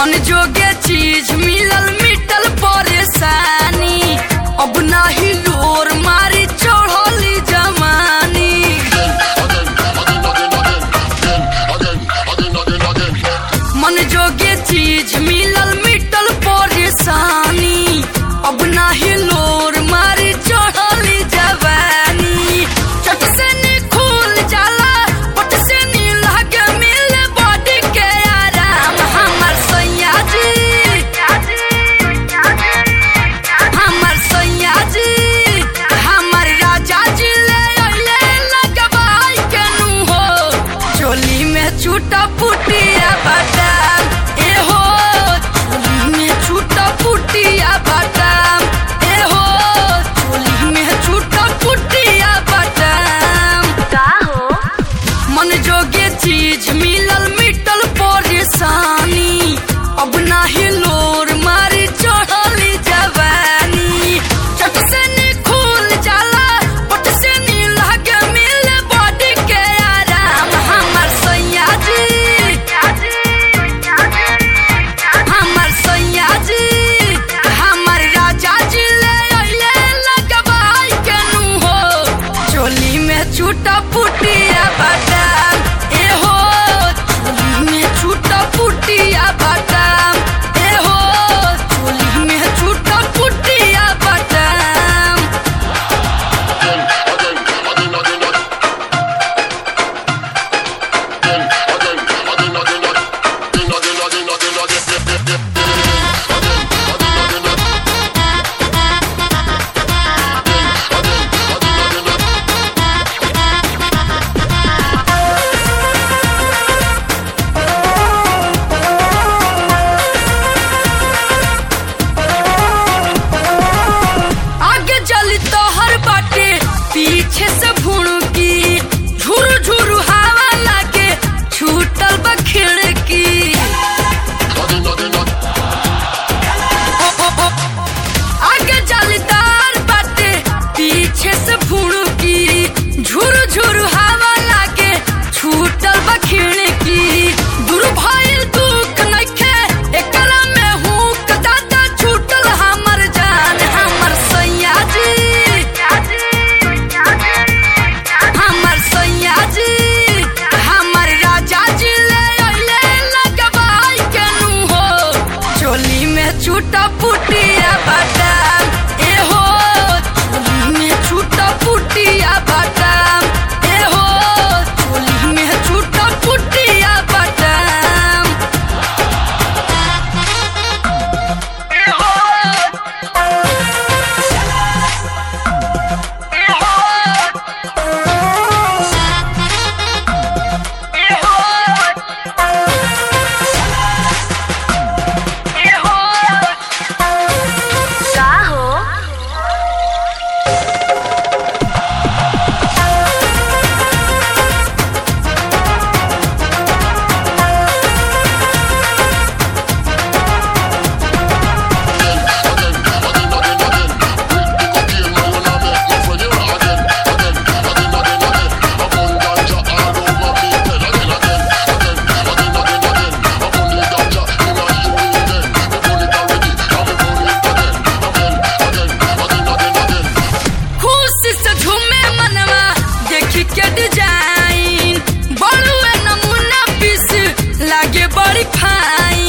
मन जोगे चीज मिलल मिटल परेशानी, अब नाही लोर मारी चढ़ली जवानी। मन जोगे चीज मिलल मिटल परेशानी, अब नाही लोर मारी चढ़ली जवानी। चट से नी खुल जाला पट से नी लागे मिल बॉडी के आराम। हमर सैया जी हमर सैया जी हमर राजा जी ले अइले लगवाई के नु हो, चोली में छूटा पुटिया बादाम। ए हो चोली में छूटा पुटिया बादाम। ए हो चोली में छूटा पुटिया बादाम। का हो मन जोगे चीज मिलल मिटल परेशानी, अब नाही लोर मारी चढ़ली जवानी। चट से नी खुल जाला पट से नी लागे मिल बॉडी के आराम। हमर सैया जी हमर सैया जी हमर राजा जी ले अइले लगवाई के नु हो, चोली में छूटा पुटिया बादाम। ए हो चोली में छूटा पुटिया बादाम। ए हो चोली में छूटा पुटिया बादाम। आगे चली तो हर बाटे पीछे से भुणकी, झुरु झुरु हवा लागे छूटल बा खिड़की। आगे जालीदार बाटे पीछे से भुणकी, झुरु झुरु हवा लागे छूटल बा खिड़की। दूर भइल दुख नइखे एकरा में हुक दादा छूटल हमर जान। हमर सैया जी हमर सैया जी हमर राजा जी ले अइले लगवाई के नु हो, चोली में छूटा पुटिया बादाम। ए हो चोली में छूटा पुटिया बादाम। ए हो चोली में छूटा पुटिया बादाम। ए हो का हो खुशी से झूमे मनवा देखी के डिजाइन, बड़ुए नमूना पीस लागे बड़ी फाइन।